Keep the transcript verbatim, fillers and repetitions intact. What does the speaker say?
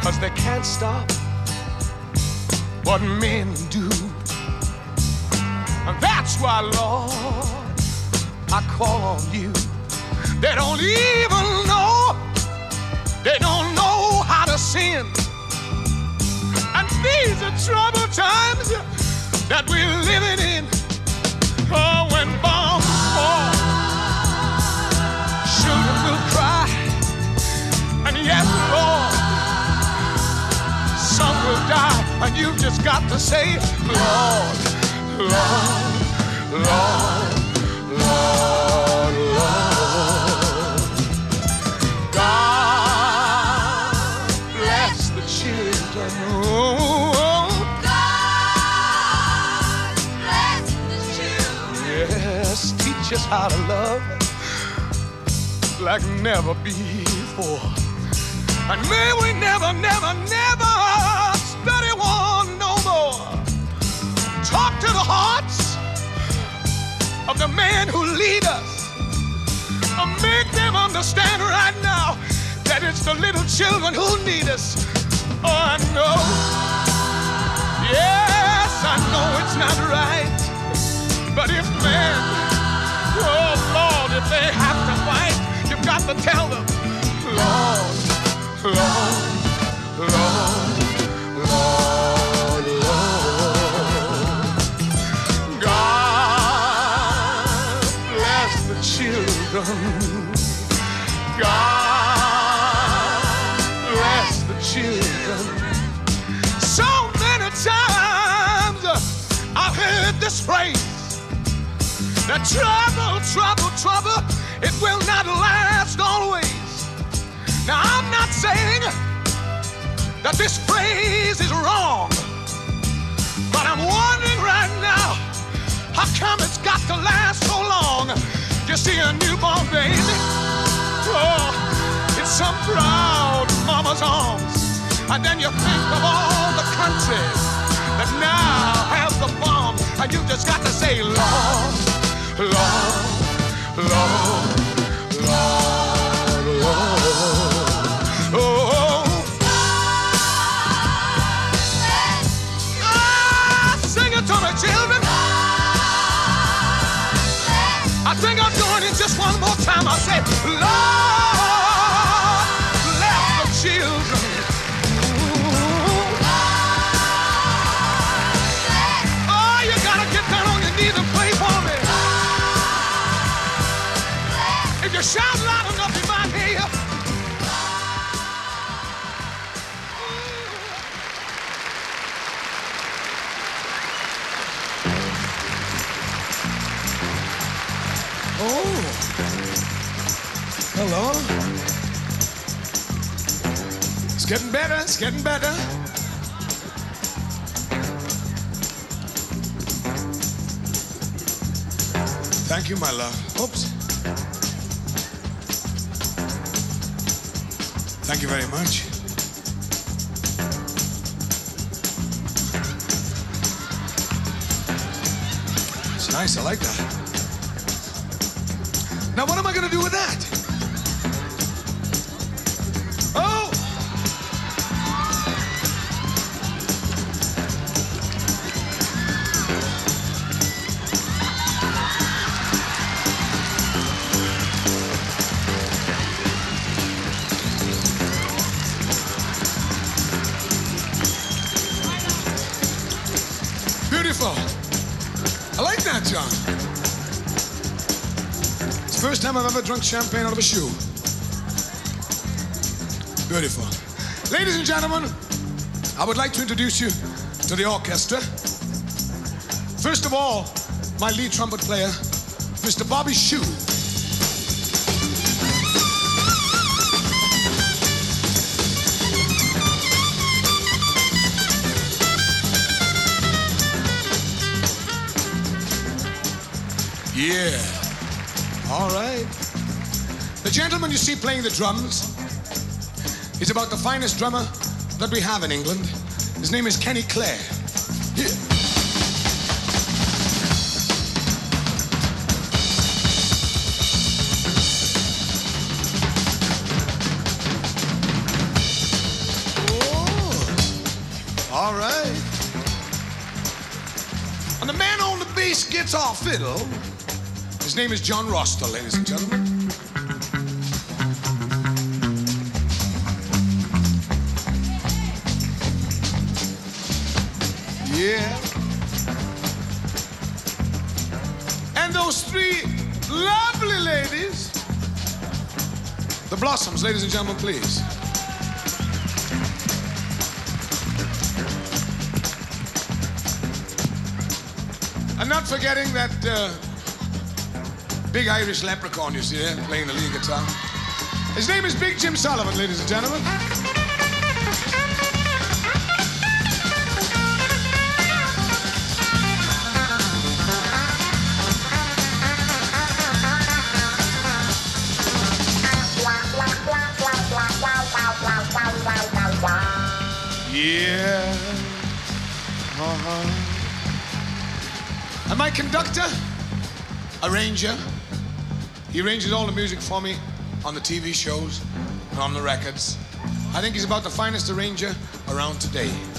'cause they can't stop what men do. And that's why, Lord, I call on you. They don't even know, they don't know how to sin. And these are troubled times that we're living in. Oh, when bombs fall, children will cry. And yes, Lord, some will die. And you've just got to say, Lord, Lord, Lord, Lord, Lord. God bless the children. Oh, God bless the children. yes, teach us how to love like never before. And may we never, never, never study one no more. Talk to the hearts of the man who lead us. And make them understand right now that it's the little children who need us. Oh, I know. Yes, I know it's not right. But if man, oh Lord, if they have to fight, you've got to tell them, Lord, Lord, Lord, Lord, Lord. God bless the children. God bless the children. So many times I've heard this phrase, that trouble, trouble, trouble, it will not last always. Now, I'm not saying that this phrase is wrong, but I'm wondering right now, how come it's got to last so long? You see a newborn baby, oh, it's some proud mama's arms. And then you think of all the countries that now have the bomb, and you just got to say, Lord, Lord, Lord, Lord, Lord. Oh, ah, sing it to me, children. I think I'm doing it just one more time. I say, Lord, bless the children. Ooh. Oh, you gotta get down on your knees and pray for me. If you shout loud enough, you might hear you. Oh, hello. It's getting better, it's getting better. Thank you, my love. Oops. Thank you very much. It's nice, I like that. Now, what am I gonna do with that? Oh! Beautiful. I like that, John. It's the first time I've ever drunk champagne out of a shoe. Beautiful. Ladies and gentlemen, I would like to introduce you to the orchestra. First of all, my lead trumpet player, Mister Bobby Shue. Yeah. All right. The gentleman you see playing the drums is about the finest drummer that we have in England. His name is Kenny Clare. Yeah. Oh. guitar fiddle. His name is John Roster, ladies and gentlemen. Yeah. And those three lovely ladies, the Blossoms, ladies and gentlemen, please. I'm not forgetting that uh, big Irish leprechaun you see there playing the lead guitar. His name is Big Jim Sullivan, ladies and gentlemen. Yeah. Uh-huh. And my conductor, arranger, he arranges all the music for me on the T V shows and on the records. I think he's about the finest arranger around today.